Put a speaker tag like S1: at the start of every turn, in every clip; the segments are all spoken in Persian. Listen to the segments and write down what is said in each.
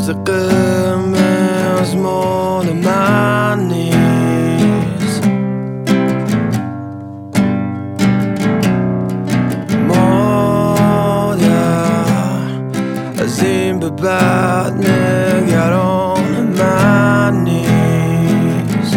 S1: روز قرمز مال من نیست. مادر از این به بعد نگران من نیست.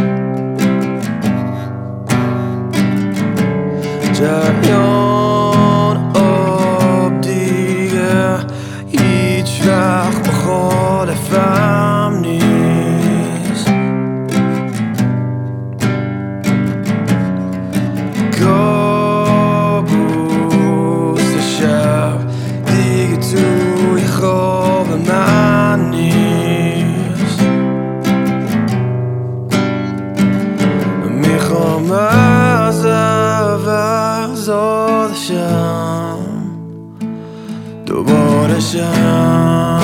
S1: جریان آب دیگه هیچ وقت مخالفم نیست. کابوس شب دیگه توی خواب من نیست. میخوام از اول زاده شم، دوباره شم.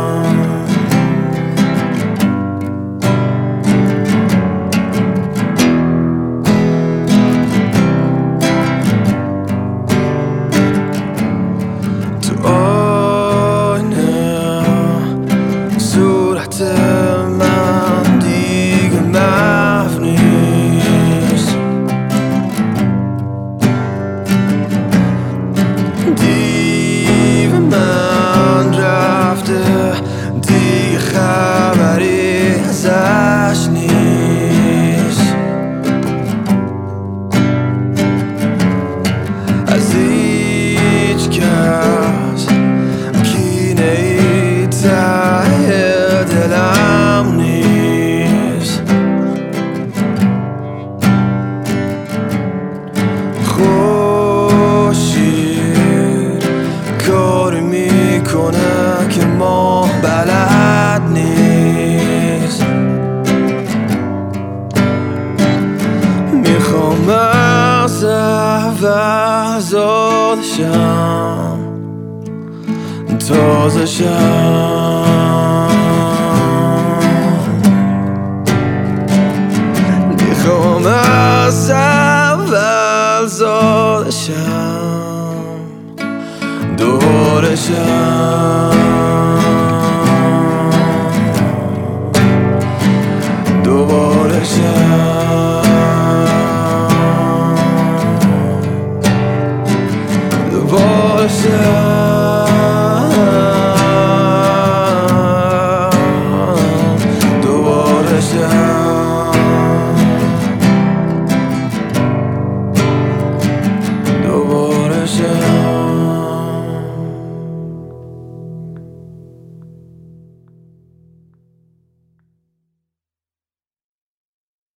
S1: تو آینه صورت من دیگه محو نیست. دیو من رفته دیگه خبری ازش نیست. از هیچ کس کینه ای ته دلم نیست. خورشید کاری میکنه که ما بلد نیست. میخوام از اول زاده شم، تازه شم. میخوام از اول زاده شم، دوباره شم.